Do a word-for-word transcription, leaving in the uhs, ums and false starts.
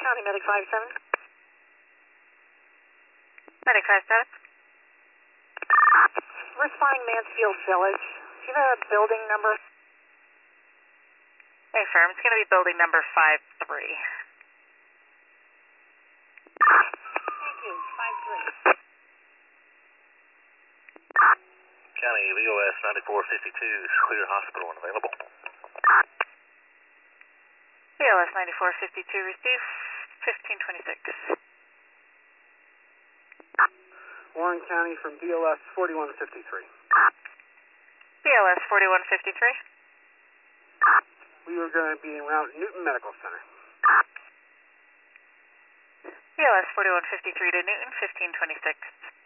County, Medic five seven. Medic five seven. Responding Mansfield Village. Do you have a building number? Affirm. It's going to be building number five three. Thank you. five three. County V O S ninety-four fifty-two is clear hospital and available. V O S ninety-four fifty-two, receive fifteen twenty-six. Warren County from B L S forty-one fifty-three. B L S forty-one fifty-three. We are going to be en route Newton Medical Center. B L S forty-one fifty-three to Newton, fifteen twenty-six.